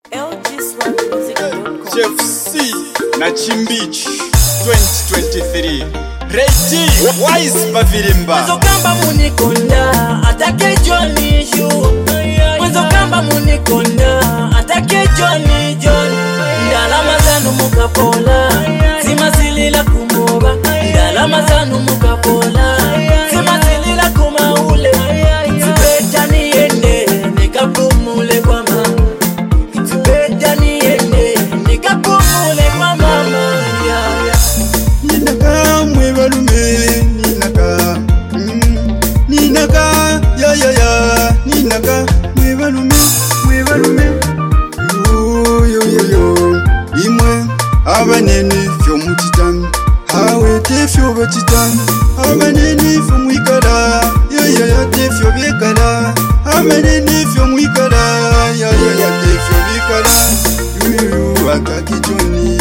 Jeff C na Chimbichi 2023 Ready Wise Bavirimba Mwenzo kamba munikonda atake Johnny Joe. Mwenzo kamba munikonda atake Johnny John. Ndalama zanu mukapola zima zilila kumoba. Ndalama zanu mukapola zima zilila kumaule. Zibeta niende nikapumule kwa mama. Zibeta niende nikapumule kwa mama. Ninaka mwebalume ninaka ninaka ya ninaka mwebalume yo imwe abanene fyo mutitani hawe tefyo batitani abanene fyo mwikala ya tefyo bekala abanene fyo mwikala ya tefyo bekala yo ataki Johnny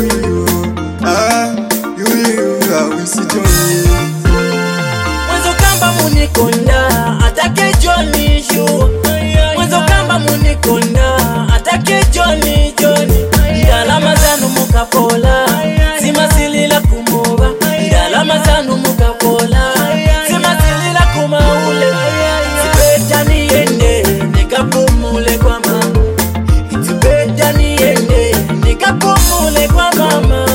Mwenzo kamba munikonda atake Johnny Joe. Mwenzo kamba munikonda atake Johnny John. Ndalama zanu mukapola zima zilila kumoba. Ndalama zanu mukapola zima zilila kumaule. Zibeta niende nikapumule kwa mama. Zibeta niende nikapumule kwa mama.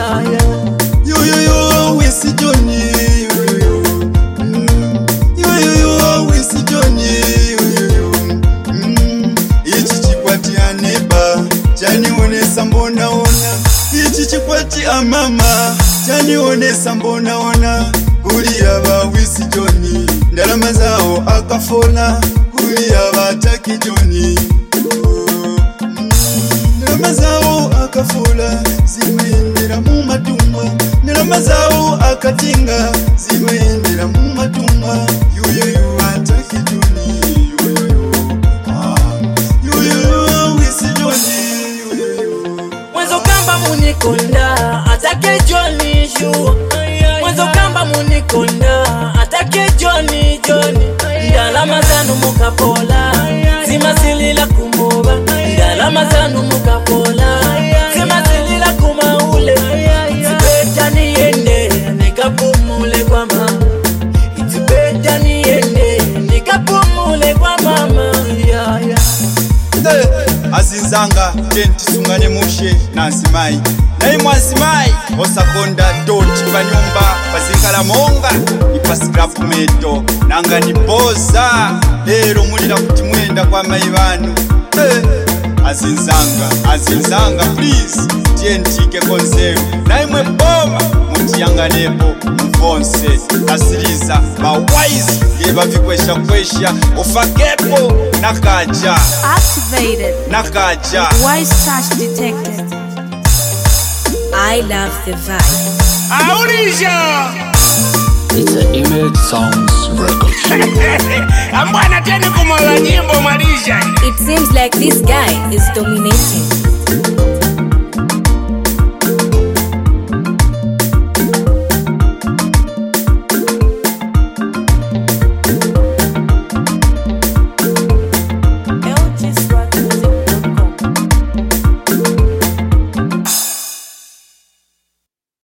Yo, we see Johnny. Yo, we see Johnny. Ichi chikwati aneba, chani onesa mbona ona. Ichi chikwati amama, chani onesa mbona ona. Kuli aba we see Johnny. Ndalama zao akafola, kuli aba taki Johnny. Ndalama zao akafola, zimeendera mu matumba. Ndalama zao akatinga, zimeendera mu matumba. Yo ataki Johnny. Yo we see Johnny. Mwenzo kamba munikonda atake Johnny Joe. Mwenzo kamba munikonda atake Johnny John. Ndalama zanu mukapola zima zilila kumoba. Ndalama zanu mukapola zima zilila kumaule. Zibeta niende nikapumule kwa mama. Zibeta niende nikapumule kwa mama. Azinzanga tenti sungane mushe nazimai naimwe azimai osakonda doti panyumba pazingala monga ipasikrafu meto nanga nipoza lero mulira kuti mwenda kwa mai vanu azinzanga please tientike konseru naimwe boma mutiyanganepo mponse kasiriza bawise yebavikwesha ufakepo nakaja Activated. Nakaja. Wise touch detected. I love the vibe. Aurisha! It's an Image Sounds record. Ambwana tena kumola nyimbo Marisha. It seems like this guy is dominating.